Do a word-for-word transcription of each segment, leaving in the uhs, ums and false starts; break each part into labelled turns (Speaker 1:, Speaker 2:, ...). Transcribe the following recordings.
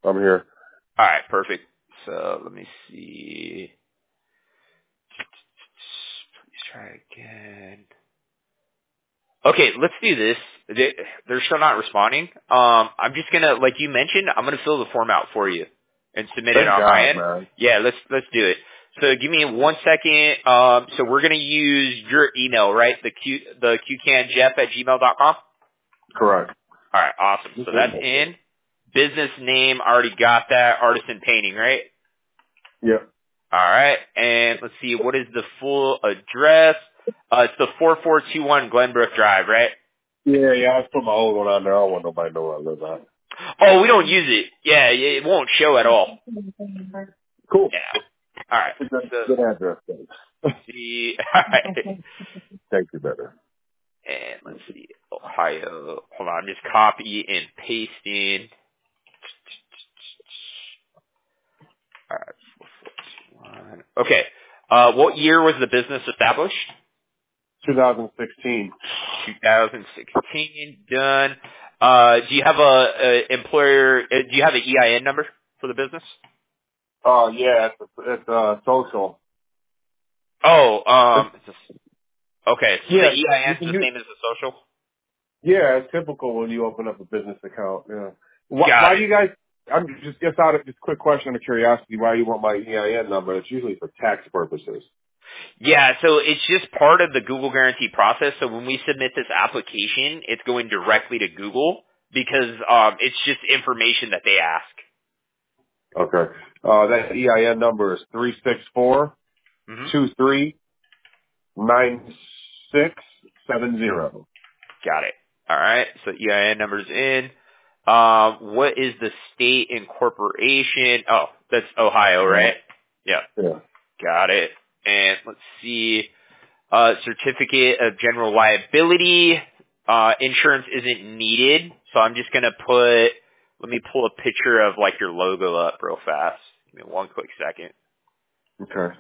Speaker 1: I'm here.
Speaker 2: All right, perfect. So let me see. Please try again. Okay, let's do this. They, they're still not responding. Um, I'm just gonna, like you mentioned, I'm gonna fill the form out for you and submit it
Speaker 1: Thank
Speaker 2: on my
Speaker 1: God,
Speaker 2: end.
Speaker 1: man.
Speaker 2: Yeah, let's let's do it. So give me one second. Um, so we're gonna use your email, right? The Q the qcanjeff at gmail dot com.
Speaker 1: Correct.
Speaker 2: All right, awesome. So that's in. Business name, already got that. Artisan Painting, right?
Speaker 1: Yeah.
Speaker 2: All right, and let's see, what is the full address? Uh, it's the four four two one Glenbrook Drive, right?
Speaker 1: Yeah, yeah. I put my old one on there. I don't want nobody to know where I live at.
Speaker 2: Oh, we don't use it. Yeah, yeah, it won't show at all.
Speaker 1: Cool.
Speaker 2: Yeah. All right.
Speaker 1: Good,
Speaker 2: So
Speaker 1: good address, thanks.
Speaker 2: let's see. All right.
Speaker 1: Thank you, better.
Speaker 2: And let's see. Ohio. Hold on. I'm just copy and pasting. All right. four four two one. Okay. Uh, what year was the business established?
Speaker 1: twenty sixteen.
Speaker 2: twenty sixteen. Done. Uh, do you have a, a employer? Uh, do you have an E I N number for the business?
Speaker 1: Oh, yeah. It's, it's uh, social.
Speaker 2: Oh,
Speaker 1: It's,
Speaker 2: um, it's a, okay. So the
Speaker 1: yeah,
Speaker 2: E I
Speaker 1: you
Speaker 2: N
Speaker 1: can
Speaker 2: is the
Speaker 1: use.
Speaker 2: same as the social.
Speaker 1: Yeah, it's typical when you open up a business account. Yeah. Why,
Speaker 2: Got
Speaker 1: why
Speaker 2: it.
Speaker 1: do you guys? I'm just just out of just quick question of curiosity. Why do you want my E I N number? It's usually for tax purposes.
Speaker 2: Yeah, so it's just part of the Google Guarantee process. So when we submit this application, it's going directly to Google because um, it's just information that they ask.
Speaker 1: Okay. Uh, that E I N number is three six four
Speaker 2: hmm
Speaker 1: two three nine six seven zero.
Speaker 2: Got it. All right. So E I N number's in. Um, what is the state incorporation? Oh, that's Ohio, right? Yeah.
Speaker 1: Yeah.
Speaker 2: Got it. And let's see. Uh, certificate of general liability. Uh, insurance isn't needed, so I'm just gonna put. Let me pull a picture of like your logo up real fast. Give me one quick second.
Speaker 1: Okay.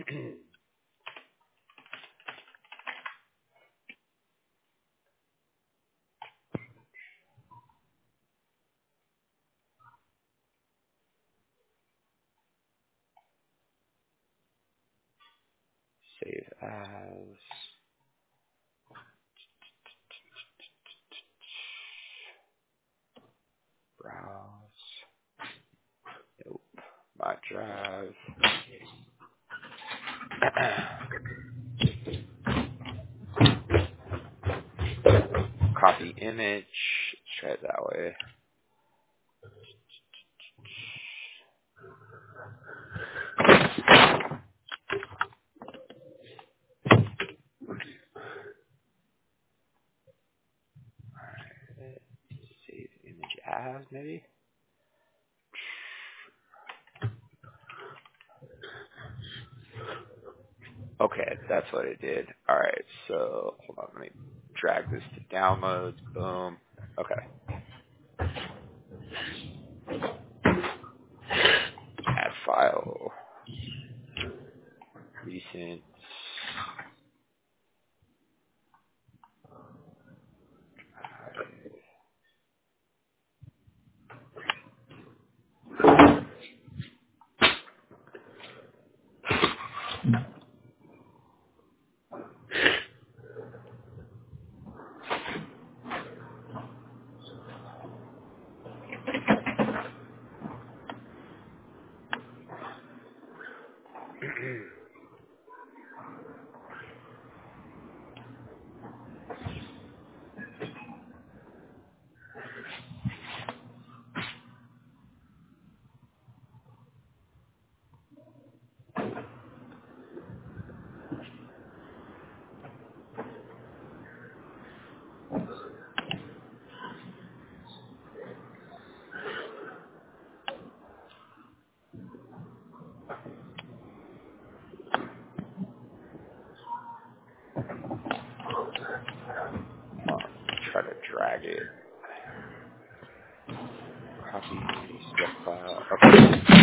Speaker 2: Save as. Browse. Nope. My drive. Copy image. Let's try it that way. Alright. Save image as maybe. Okay, that's what it did. Alright, so hold on, let me drag this to downloads. Boom. Okay. Add file. Recent. Hold on, let me try to drag it. Copy, paste file. Okay.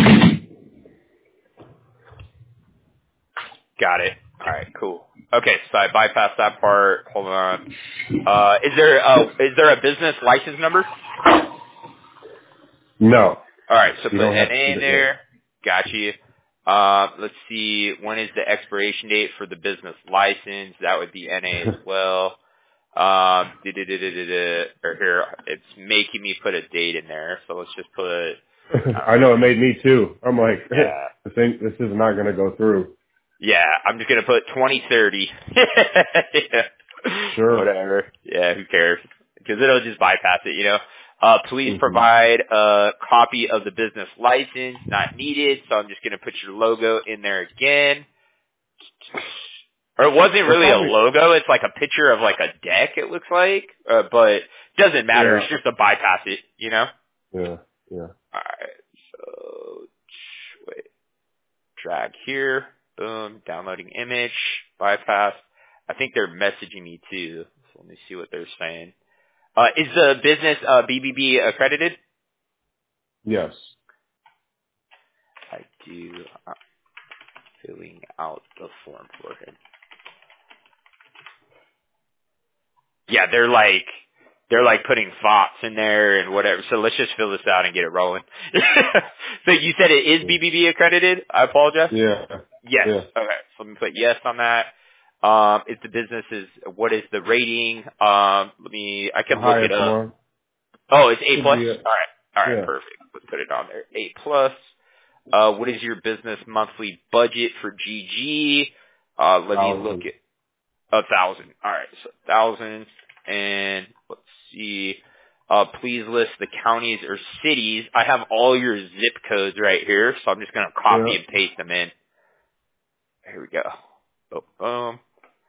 Speaker 2: Got it. Alright, cool. Okay, so I bypassed that part. Hold on. Uh, is there a, is there a business license number?
Speaker 1: No.
Speaker 2: All right, so
Speaker 1: You
Speaker 2: put
Speaker 1: don't have
Speaker 2: N
Speaker 1: to
Speaker 2: A
Speaker 1: see
Speaker 2: in
Speaker 1: the date.
Speaker 2: there. Got you. Uh, let's see, when is the expiration date for the business license? That would be N A as well. Um, da-da-da-da-da-da. Or here, it's making me put a date in there, so let's just put, I
Speaker 1: I
Speaker 2: don't
Speaker 1: know
Speaker 2: know.
Speaker 1: it made me too. I'm like,
Speaker 2: Yeah.
Speaker 1: this ain't, this is not going to go through.
Speaker 2: Yeah, I'm just gonna put twenty thirty. Yeah.
Speaker 1: Sure.
Speaker 2: Whatever. Yeah, who cares? Because it'll just bypass it, you know. Uh, please
Speaker 1: hmm
Speaker 2: provide a copy of the business license. Not needed, so I'm just gonna put your logo in there again. Or it wasn't
Speaker 1: We're
Speaker 2: really a
Speaker 1: probably,
Speaker 2: logo. It's like a picture of like a deck. It looks like, uh, but doesn't matter.
Speaker 1: yeah,
Speaker 2: It's just to bypass it, you know.
Speaker 1: yeah, yeah.
Speaker 2: All right. So wait. Drag here, boom, downloading image, bypass. I think they're messaging me too, so let me see what they're saying. Uh, is the business uh, B B B accredited?
Speaker 1: Yes.
Speaker 2: I do. Uh, filling out the form for him. Yeah, they're like, they're like putting fonts in there and whatever, so let's just fill this out and get it rolling. So you said it is B B B accredited? I apologize.
Speaker 1: Yeah,
Speaker 2: Yes.
Speaker 1: yeah.
Speaker 2: Okay. So let me put yes on that. Um, if the business is, what is the rating? Um, let me, I
Speaker 1: The
Speaker 2: can look it
Speaker 1: highest
Speaker 2: up.
Speaker 1: one
Speaker 2: Oh, it's A
Speaker 1: should
Speaker 2: plus?
Speaker 1: be it.
Speaker 2: Alright. Alright,
Speaker 1: Yeah.
Speaker 2: perfect. Let's put it on there. A plus. Uh, what is your business monthly budget for G G? Uh, let me look
Speaker 1: Thousand.
Speaker 2: at, a thousand. Alright, so thousand. And let's see. Uh, please list the counties or cities. I have all your zip codes right here, so I'm just gonna
Speaker 1: Yeah.
Speaker 2: copy and paste them in. Here we go. Boom, boom.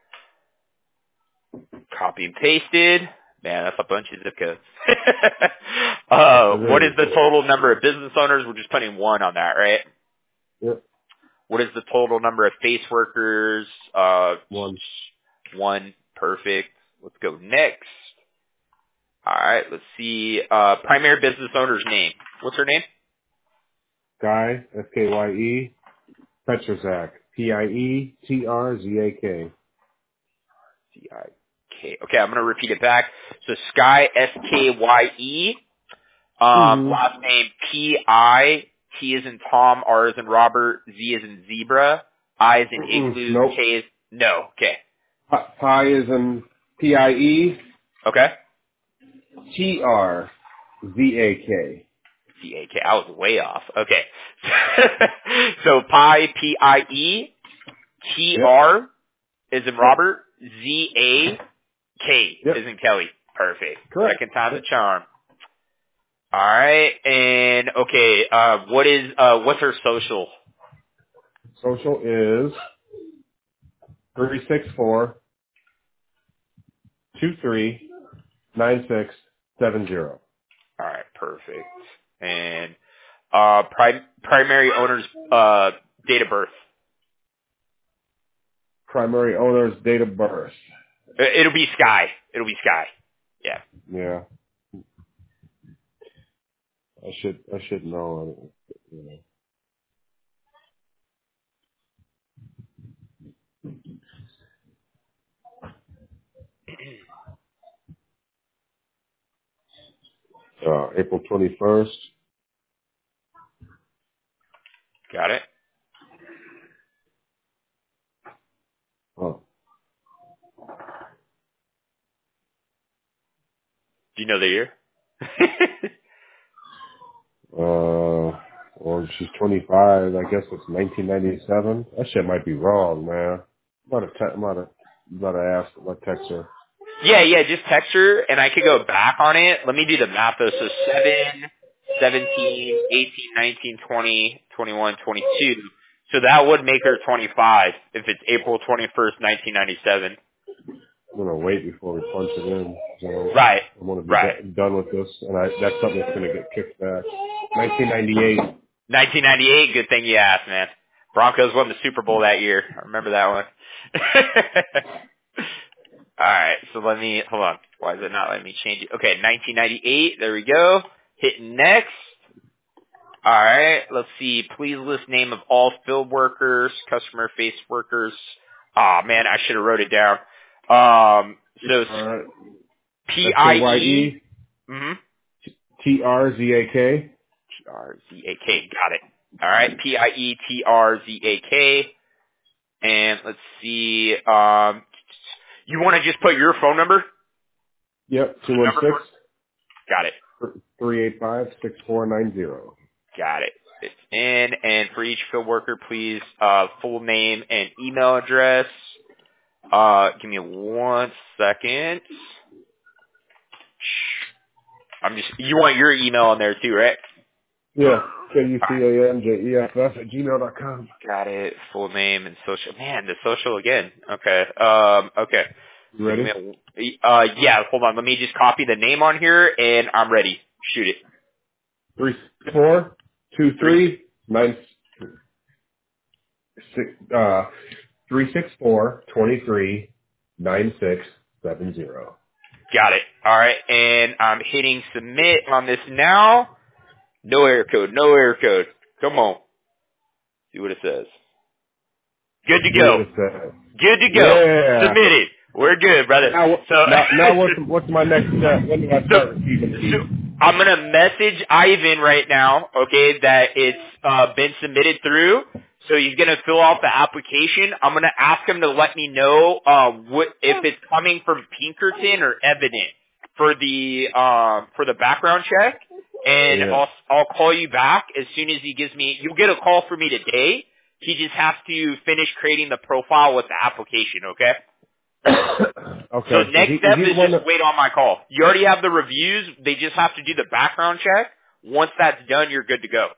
Speaker 2: Copy and pasted. Man, that's a bunch of zip codes. uh, what
Speaker 1: It
Speaker 2: is
Speaker 1: is.
Speaker 2: the total number of business owners? We're just putting one on that, right?
Speaker 1: Yep.
Speaker 2: What is the total number of face workers? Uh,
Speaker 1: One.
Speaker 2: one. Perfect. Let's go next. All right. Let's see. Uh, primary business owner's name. What's her name?
Speaker 1: Guy, S K Y E, Petrozak, P I E T R Z A K.
Speaker 2: C I K. Okay, I'm gonna repeat it back. So Sky S K Y E. Um,
Speaker 1: Mm-hmm.
Speaker 2: last name P I, T is in Tom, R is in Robert, Z is in Zebra, I is in
Speaker 1: Mm-mm.
Speaker 2: Igloo,
Speaker 1: Nope.
Speaker 2: K is, no, okay.
Speaker 1: Pi Pi is in P I E
Speaker 2: Okay?
Speaker 1: T R Z A K.
Speaker 2: C A K, I was way off. Okay. So Pi, P I E, T
Speaker 1: Yep.
Speaker 2: R is in
Speaker 1: Yep.
Speaker 2: Robert, Z A K
Speaker 1: Yep.
Speaker 2: is in Kelly. Perfect.
Speaker 1: Correct.
Speaker 2: Second time's a
Speaker 1: Yep.
Speaker 2: charm. Alright, and okay, uh, what is, uh, what's her social?
Speaker 1: Social is three six four two three nine six seven zero.
Speaker 2: Alright, perfect. And Uh, pri- primary owner's uh, date of birth.
Speaker 1: Primary owner's date of birth.
Speaker 2: I- It'll be Sky. It'll be Sky. Yeah.
Speaker 1: Yeah. I should I should know. You know. Uh, April twenty first.
Speaker 2: Got it.
Speaker 1: Oh.
Speaker 2: Do you know the year?
Speaker 1: Uh, well, she's twenty-five. I guess it's nineteen ninety-seven. That shit might be wrong, man. I'm about to, te- I'm about to, I'm about to ask, I'm about to text her.
Speaker 2: Yeah, yeah, just text her and I could go back on it. Let me do the math though. So seven, seventeen, eighteen, nineteen, twenty, twenty-one, twenty-two. So that would make her twenty-five if it's April twenty-first, nineteen ninety-seven.
Speaker 1: I'm gonna wait before we punch it in. So
Speaker 2: Right.
Speaker 1: I'm gonna be
Speaker 2: Right.
Speaker 1: do- done with this, and I, that's something that's gonna get kicked back. nineteen ninety-eight.
Speaker 2: nineteen ninety-eight, good thing you asked, man. Broncos won the Super Bowl that year. I remember that one. All right, so let me, hold on. Why is it not letting me change it? Okay, nineteen ninety-eight, there we go. Hit next. All right, let's see. Please list name of all field workers, customer face workers. Oh man, I should have wrote it down. Um, so
Speaker 1: All right.
Speaker 2: P
Speaker 1: S
Speaker 2: I
Speaker 1: K Y
Speaker 2: E.
Speaker 1: E
Speaker 2: Mm-hmm.
Speaker 1: T R Z A K.
Speaker 2: R Z A K. Got it. All right. P I E T R Z A K. And let's see. Um, you want to just put your phone number?
Speaker 1: Yep, two
Speaker 2: Phone
Speaker 1: one
Speaker 2: number for
Speaker 1: six,
Speaker 2: it? Got it.
Speaker 1: three eight five, six four nine zero.
Speaker 2: Got it. It's in. And for each field worker, please, uh, full name and email address. Uh, give me one second. I'm just, you want your email on there too, right?
Speaker 1: Yeah, K U C A N J E F F at gmail dot com.
Speaker 2: Got it. Full name and social. Man, the social again. Okay. Um, okay.
Speaker 1: You
Speaker 2: So give me
Speaker 1: ready?
Speaker 2: a, uh, yeah, hold on. Let me just copy the name on here and I'm ready. Shoot it.
Speaker 1: Three four two
Speaker 2: Three.
Speaker 1: three nine six uh three six four twenty three nine six seven zero.
Speaker 2: Got it. All right. And I'm hitting submit on this now. No error code. No error code. Come on. See what it says. Good to
Speaker 1: See what
Speaker 2: go.
Speaker 1: it says.
Speaker 2: Good to go.
Speaker 1: Yeah.
Speaker 2: Submitted. We're good, brother.
Speaker 1: Now, wh-
Speaker 2: So,
Speaker 1: now, now, what's what's my next step? When do I
Speaker 2: so,
Speaker 1: start receiving
Speaker 2: so
Speaker 1: leads?
Speaker 2: I'm gonna message Ivan right now, okay, that it's uh, been submitted through. So he's gonna fill out the application. I'm gonna ask him to let me know uh, what if it's coming from Pinkerton or Evident for the um, for the background check, and
Speaker 1: Yeah.
Speaker 2: I'll I'll call you back as soon as he gives me. You'll get a call from me today. He just has to finish creating the profile with the application, okay? So
Speaker 1: Okay. Is he
Speaker 2: next
Speaker 1: is
Speaker 2: step
Speaker 1: he the
Speaker 2: is
Speaker 1: one
Speaker 2: just
Speaker 1: that?
Speaker 2: wait on my call. You already have the reviews. They just have to do the background check. Once that's done, you're good to go.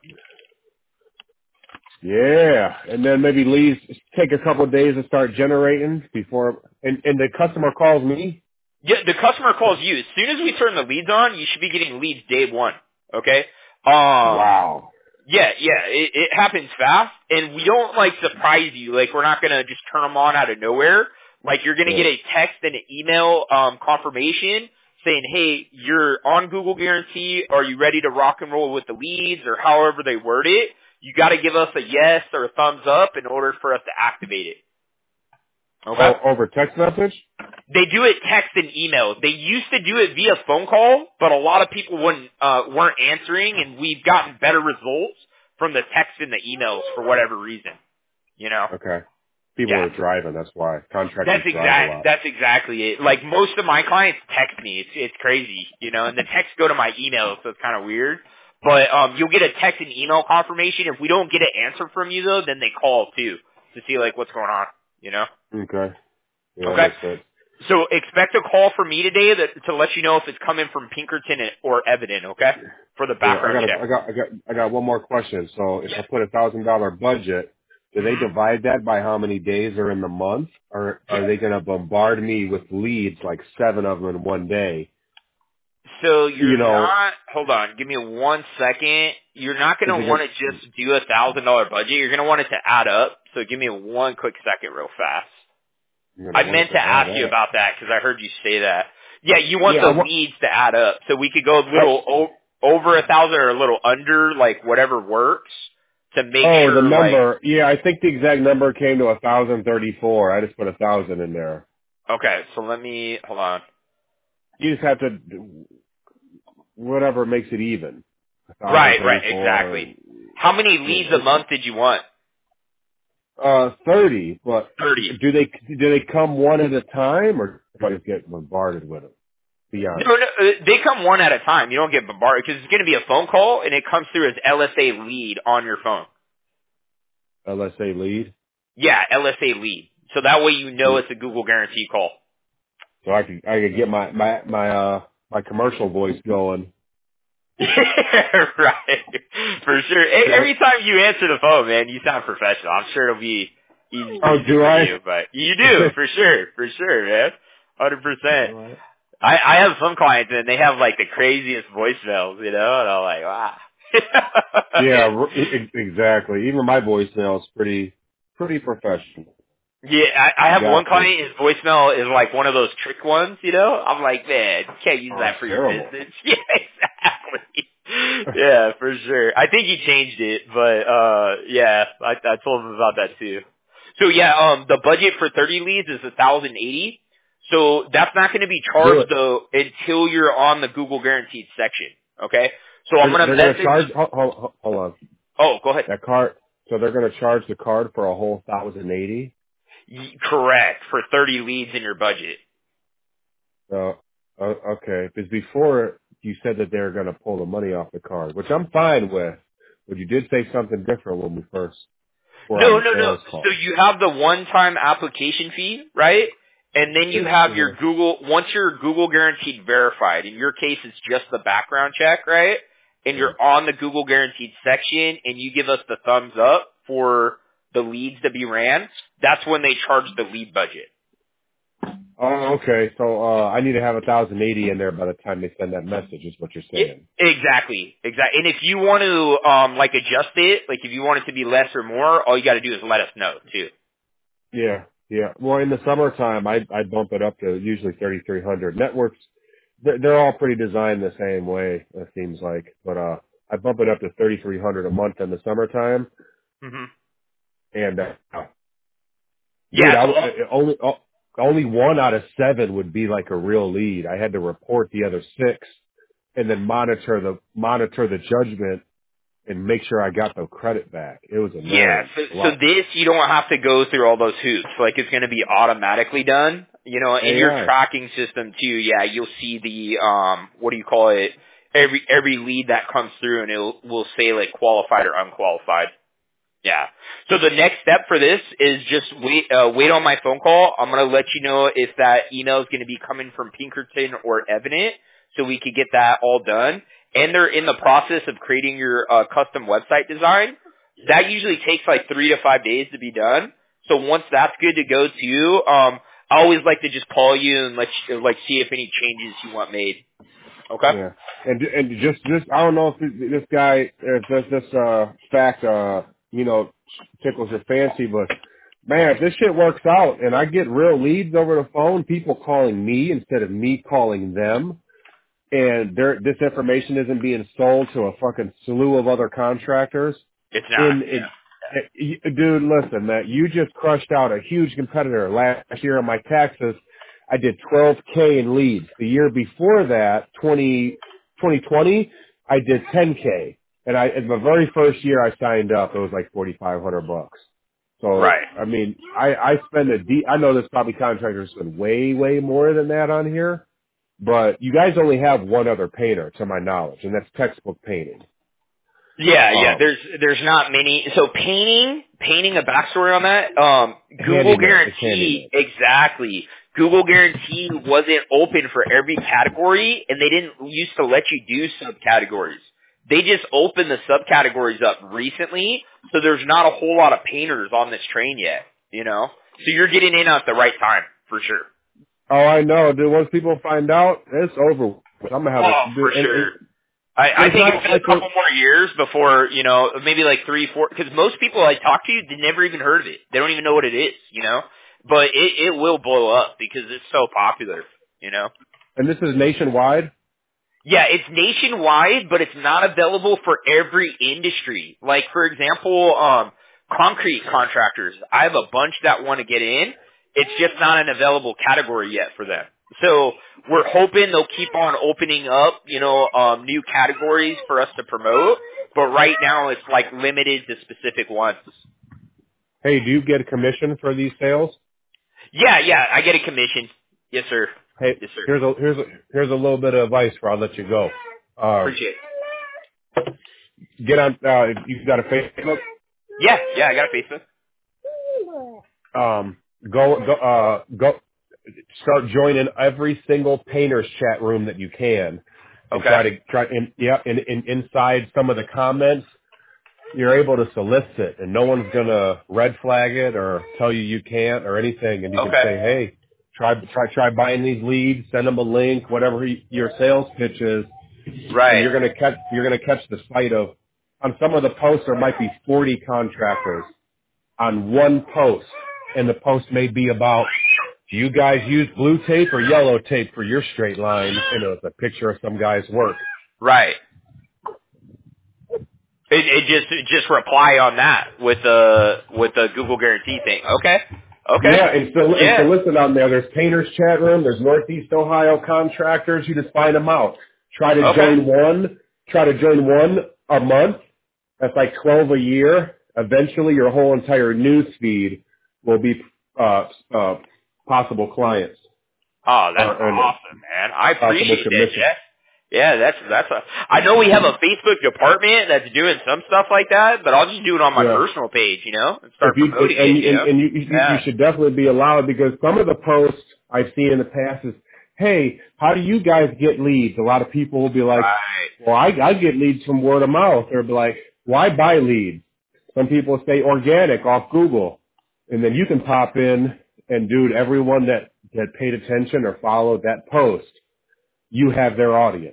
Speaker 1: Yeah, and then maybe leads take a couple of days to start generating before, and and the customer calls me.
Speaker 2: Yeah, the customer calls you. As soon as we turn the leads on, you should be getting leads day one. Okay? Um,
Speaker 1: Wow.
Speaker 2: yeah, yeah, it, it happens fast, and we don't, like, surprise you. Like, we're not going to just turn them on out of nowhere. Like, you're going to
Speaker 1: Yeah.
Speaker 2: get a text and an email um, confirmation saying, hey, you're on Google Guarantee. Are you ready to rock and roll with the leads, or however they word it? You got to give us a yes or a thumbs up in order for us to activate it. Okay?
Speaker 1: Oh, over text message.
Speaker 2: They do it text and email. They used to do it via phone call, but a lot of people wouldn't, uh, weren't answering, and we've gotten better results from the text and the emails for whatever reason. You know?
Speaker 1: Okay. People
Speaker 2: Yeah.
Speaker 1: are driving. That's why
Speaker 2: That's
Speaker 1: contractors drive a
Speaker 2: exact.
Speaker 1: lot.
Speaker 2: That's exactly it. Like most of my clients text me. It's it's crazy, you know. And the texts go to my email, so it's kind of weird. But um, you'll get a text and email confirmation. If we don't get an answer from you though, then they call too to see like what's going on, you know.
Speaker 1: Okay. Yeah, that
Speaker 2: Okay.
Speaker 1: makes sense.
Speaker 2: So expect a call from me today that, to let you know if it's coming from Pinkerton or Evident, okay? For the
Speaker 1: Yeah, I
Speaker 2: background
Speaker 1: got a,
Speaker 2: check.
Speaker 1: I got, I got, I got one more question. So if I
Speaker 2: Yeah.
Speaker 1: put a thousand dollar budget, do they
Speaker 2: Mhm.
Speaker 1: divide that by how many days are in the month, or
Speaker 2: Yeah.
Speaker 1: are they going to bombard me with leads like seven of them in one day?
Speaker 2: So
Speaker 1: You
Speaker 2: you're
Speaker 1: know,
Speaker 2: not, hold on, give me one second. You're not
Speaker 1: is
Speaker 2: going
Speaker 1: it
Speaker 2: to want
Speaker 1: gonna,
Speaker 2: to just do a thousand dollar budget. You're going to want it to add up. So give me one quick second real fast.
Speaker 1: you're
Speaker 2: I
Speaker 1: going to want
Speaker 2: meant
Speaker 1: it
Speaker 2: to
Speaker 1: to add
Speaker 2: ask you
Speaker 1: up?
Speaker 2: about that because I heard you say that. Yeah, you want
Speaker 1: Yeah,
Speaker 2: the
Speaker 1: I want.
Speaker 2: leads to add up. So we could go a
Speaker 1: I,
Speaker 2: little o- over a thousand or a little under, like whatever works to make
Speaker 1: oh, the
Speaker 2: sure like,
Speaker 1: number. Yeah, I think the exact number came to a thousand thirty four. I just put a thousand in there.
Speaker 2: okay, so let me, hold on.
Speaker 1: You just have to whatever makes it even. A thousand
Speaker 2: Right, right,
Speaker 1: thirty four.
Speaker 2: exactly. How many
Speaker 1: You
Speaker 2: leads a
Speaker 1: know,
Speaker 2: month did you want?
Speaker 1: uh, thirty. But
Speaker 2: thirty.
Speaker 1: do they do they come one at a time, or do I just get bombarded with them? Be
Speaker 2: No,
Speaker 1: honest.
Speaker 2: no, uh, they come one at a time. You don't get bombarded because it's going to be a phone call and it comes through as L S A lead on your phone.
Speaker 1: L S A lead.
Speaker 2: Yeah, L S A lead. So that way you know it's a Google guarantee call.
Speaker 1: So I could I could get my my my uh my commercial voice going.
Speaker 2: Right. For sure. E-
Speaker 1: Yeah.
Speaker 2: Every time you answer the phone, man, you sound professional. I'm sure it'll be easy
Speaker 1: Oh,
Speaker 2: breezy
Speaker 1: do
Speaker 2: for
Speaker 1: I?
Speaker 2: you, but you do, for sure, for sure, man. one hundred percent.
Speaker 1: All right.
Speaker 2: I, I have some clients and they have like the craziest voicemails, you know, and I'm like, wow.
Speaker 1: Yeah, r- e- e- exactly. Even my voicemail is pretty pretty professional.
Speaker 2: Yeah, I, I have one
Speaker 1: Got to.
Speaker 2: client, his voicemail is like one of those trick ones, you know? I'm like, man, you can't use
Speaker 1: Oh, it's
Speaker 2: that for your
Speaker 1: terrible.
Speaker 2: business. Yeah, exactly. Yeah, for sure. I think he changed it, but, uh, yeah, I, I told him about that too. So yeah, um, the budget for thirty leads is one thousand eighty. So that's not going to be
Speaker 1: Do
Speaker 2: charged
Speaker 1: it.
Speaker 2: though until you're on the Google Guaranteed section. Okay? So I'm
Speaker 1: They're,
Speaker 2: gonna
Speaker 1: they're going to
Speaker 2: message.
Speaker 1: charge. Hold, hold, hold on.
Speaker 2: Oh, go ahead.
Speaker 1: That card. So they're going to charge the card for a whole thousand eighty.
Speaker 2: Y- Correct, for thirty leads in your budget.
Speaker 1: Uh, uh, okay. Because before you said that they were going to pull the money off the card, which I'm fine with. But you did say something different when we first were on
Speaker 2: No,
Speaker 1: the
Speaker 2: no, no.
Speaker 1: sales
Speaker 2: So
Speaker 1: call.
Speaker 2: you have the one-time application fee, right? And then you have
Speaker 1: Uh-huh.
Speaker 2: your Google, once you're Google Guaranteed verified, in your case it's just the background check, right? And
Speaker 1: Yeah.
Speaker 2: you're on the Google Guaranteed section and you give us the thumbs up for the leads to be ran, that's when they charge the lead budget.
Speaker 1: Oh, okay. So uh, I need to have a thousand eighty in there by the time they send that message. Is what you're
Speaker 2: Yeah,
Speaker 1: saying?
Speaker 2: exactly, exactly. And if you want to, um, like adjust it, like if you want it to be less or more, all you got to do is let us know too.
Speaker 1: Yeah, yeah. Well, in the summertime, I I bump it up to usually thirty three hundred. Networks, they're, they're all pretty designed the same way. It seems like, but uh, I bump it up to thirty three hundred a month in the summertime,
Speaker 2: hmm
Speaker 1: and uh, dude,
Speaker 2: Yeah.
Speaker 1: I
Speaker 2: So,
Speaker 1: w- uh, only uh, only one out of seven would be like a real lead. I had to report the other six, and then monitor the monitor the judgment and make sure I got the credit back. It was
Speaker 2: yeah.
Speaker 1: annoying.
Speaker 2: So,
Speaker 1: A
Speaker 2: so
Speaker 1: lot
Speaker 2: this you don't have to go through all those hoops. Like it's going to be automatically done. You know, in your
Speaker 1: A I.
Speaker 2: tracking system too. Yeah, you'll see the um, what do you call it? Every every lead that comes through, and it will will say like qualified or unqualified. Yeah. So the next step for this is just wait, uh, wait on my phone call. I'm going to let you know if that email is going to be coming from Pinkerton or Evident so we could get that all done. And they're in the process of creating your uh, custom website design. That usually takes like three to five days to be done. So once that's good to go too, um, I always like to just call you and let you, like see if any changes you want made. Okay?
Speaker 1: Yeah, and and just just I don't know if this, this guy if this this uh fact uh you know tickles your fancy, but man, if this shit works out and I get real leads over the phone, people calling me instead of me calling them, and there this information isn't being sold to a fucking slew of other contractors.
Speaker 2: It's not.
Speaker 1: In it, it, dude, listen, man, you just crushed out a huge competitor last year on my taxes. I did twelve K in leads. The year before that, twenty twenty twenty, I did ten K. And I, in the very first year I signed up, it was like forty-five hundred bucks. So,
Speaker 2: Right.
Speaker 1: I mean, I, I spend a de- I know there's probably contractors spend way, way more than that on here, but you guys only have one other painter to my knowledge, and that's textbook painting.
Speaker 2: Yeah, yeah.
Speaker 1: Um,
Speaker 2: There's there's not many. So painting, painting a backstory on that. Um, Google
Speaker 1: handyman, it's
Speaker 2: Guarantee,
Speaker 1: handyman.
Speaker 2: exactly. Google Guarantee wasn't open for every category, and they didn't used to let you do subcategories. They just opened the subcategories up recently, so there's not a whole lot of painters on this train yet. You know, so you're getting in at the right time for sure.
Speaker 1: Oh, I know, dude. Once people find out, it's over. I'm gonna have a,
Speaker 2: Oh, for
Speaker 1: dude, and,
Speaker 2: sure.
Speaker 1: and
Speaker 2: I, I
Speaker 1: it's
Speaker 2: think it'll
Speaker 1: not
Speaker 2: be a
Speaker 1: like we're,
Speaker 2: couple more years before, you know, maybe like three, four, because most people I talk to, they never even heard of it. They don't even know what it is, you know? But it, it will blow up because it's so popular, you know?
Speaker 1: and this is nationwide.
Speaker 2: Yeah, it's nationwide, but it's not available for every industry. Like, for example, um, concrete contractors. I have a bunch that want to get in. It's just not an available category yet for them. So we're hoping they'll keep on opening up, you know, um, new categories for us to promote. But right now, it's like limited to specific ones.
Speaker 1: Hey, do you get a commission for these sales?
Speaker 2: Yeah, yeah, I get a commission. Yes, sir.
Speaker 1: Hey,
Speaker 2: Yes, sir.
Speaker 1: here's a here's a here's a little bit of advice before I let you go. Um,
Speaker 2: Appreciate it.
Speaker 1: get on. Uh, you got a Facebook.
Speaker 2: Yeah, yeah, I got a Facebook.
Speaker 1: Um, go go uh go. Start joining every single painter's chat room that you can, and
Speaker 2: Okay.
Speaker 1: try to try and yeah, and, and inside some of the comments, you're able to solicit, and no one's gonna red flag it or tell you you can't or anything, and you can
Speaker 2: Okay.
Speaker 1: say, hey, try try try buying these leads, send them a link, whatever y- your sales pitch is, and
Speaker 2: Right.
Speaker 1: you're gonna catch you're gonna catch the sight of. On some of the posts, there might be forty contractors on one post, and the post may be about, do you guys use blue tape or yellow tape for your straight line? And it's a picture of some guy's work.
Speaker 2: Right. It, it just it just reply on that with the with the Google guarantee thing. Okay. Okay.
Speaker 1: Yeah, and so, and so
Speaker 2: Yeah.
Speaker 1: listen on there, there's painters chat room, there's Northeast Ohio contractors, you just find them out. Try to
Speaker 2: Okay.
Speaker 1: join one, try to join one a month. That's like twelve a year. Eventually, your whole entire news feed will be uh, uh, possible clients.
Speaker 2: Oh, that's
Speaker 1: Uh, and
Speaker 2: awesome, man. I
Speaker 1: possible
Speaker 2: appreciate that,
Speaker 1: commission.
Speaker 2: Jeff. Yeah, that's that's a. I know we have a Facebook department that's doing some stuff like that, but I'll just do it on my
Speaker 1: Yeah.
Speaker 2: personal page, you know, and
Speaker 1: If
Speaker 2: start
Speaker 1: you
Speaker 2: promoting
Speaker 1: and
Speaker 2: it, you
Speaker 1: and,
Speaker 2: know.
Speaker 1: and you, you you
Speaker 2: Yeah.
Speaker 1: should definitely be allowed, because some of the posts I've seen in the past is, hey, how do you guys get leads? A lot of people will be like,
Speaker 2: Right.
Speaker 1: well, I I get leads from word of mouth. Or be like, why buy leads? Some people say organic off Google, and then you can pop in and dude, everyone that that paid attention or followed that post, you have their audience.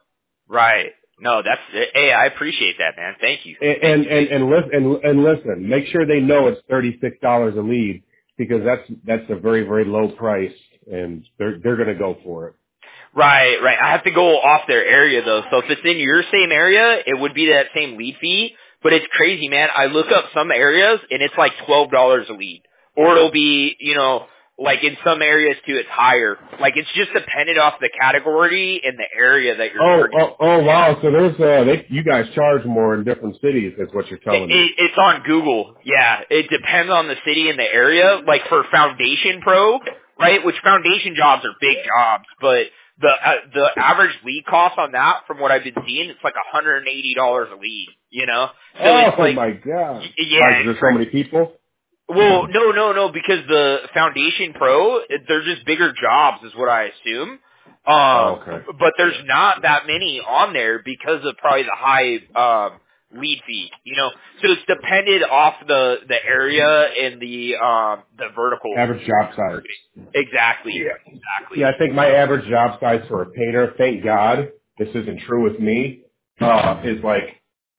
Speaker 2: Right. No, that's hey, I appreciate that, man. Thank you.
Speaker 1: And
Speaker 2: Thank
Speaker 1: and
Speaker 2: you.
Speaker 1: and, and, listen, and and listen, make sure they know it's thirty six dollars a lead, because that's that's a very very low price, and they're they're gonna go for it.
Speaker 2: Right, right. I have to go off their area though. So if it's in your same area, it would be that same lead fee. But it's crazy, man. I look up some areas and it's like twelve dollars a lead, or it'll be, you know, like in some areas too, it's higher. Like it's just dependent off the category and the area that you're
Speaker 1: Oh
Speaker 2: targeting.
Speaker 1: oh oh wow! So there's uh they you guys charge more in different cities, is what you're
Speaker 2: It,
Speaker 1: telling me.
Speaker 2: it, it's on Google. Yeah, it depends on the city and the area. Like for Foundation Pro, right? Which foundation jobs are big jobs, but the uh, the average lead cost on that, from what I've been seeing, it's like one hundred and eighty dollars a lead. You know, so
Speaker 1: Oh,
Speaker 2: it's
Speaker 1: oh
Speaker 2: like,
Speaker 1: my god!
Speaker 2: y-
Speaker 1: Why?
Speaker 2: yeah,
Speaker 1: Because
Speaker 2: it's
Speaker 1: there's so
Speaker 2: crazy.
Speaker 1: many people.
Speaker 2: Well, no, no, no, because the Foundation Pro, they're just bigger jobs, is what I assume.
Speaker 1: Oh,
Speaker 2: Um,
Speaker 1: okay.
Speaker 2: but there's not that many on there because of probably the high um, lead fee. You know, so it's depended off the the area and the um, the vertical.
Speaker 1: Average job size.
Speaker 2: Exactly,
Speaker 1: Yeah.
Speaker 2: exactly.
Speaker 1: Yeah, I think my average job size for a painter, thank God this isn't true with me, uh, is like,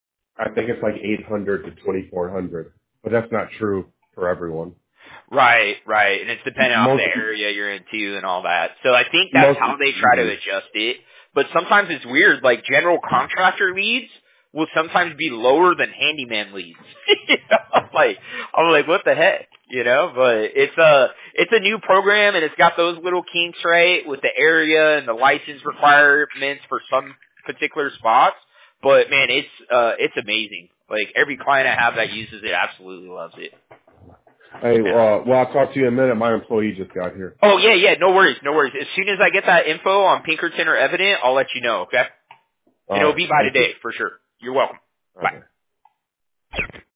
Speaker 1: I think it's like eight hundred to twenty-four hundred, but that's not true for everyone.
Speaker 2: Right, right, and it's dependent off the
Speaker 1: Most,
Speaker 2: area you're into and all that. So I think that's
Speaker 1: most,
Speaker 2: how they try to
Speaker 1: mhm.
Speaker 2: adjust it. But sometimes it's weird, like general contractor leads will sometimes be lower than handyman leads. You know? I'm like, I'm like, what the heck, you know? But it's a, it's a new program, and it's got those little kinks, right, with the area and the license requirements for some particular spots. But man, it's uh, it's amazing. Like every client I have that uses it absolutely loves it.
Speaker 1: Hey,
Speaker 2: Yeah.
Speaker 1: uh, well, I'll talk to you in a minute. My employee just got here.
Speaker 2: Oh yeah, yeah, no worries, no worries. As soon as I get that info on Pinkerton or Evident, I'll let you know, okay? And
Speaker 1: All
Speaker 2: it'll
Speaker 1: right.
Speaker 2: be by
Speaker 1: Thank you.
Speaker 2: today, for sure. You're welcome. Bye.
Speaker 1: Okay.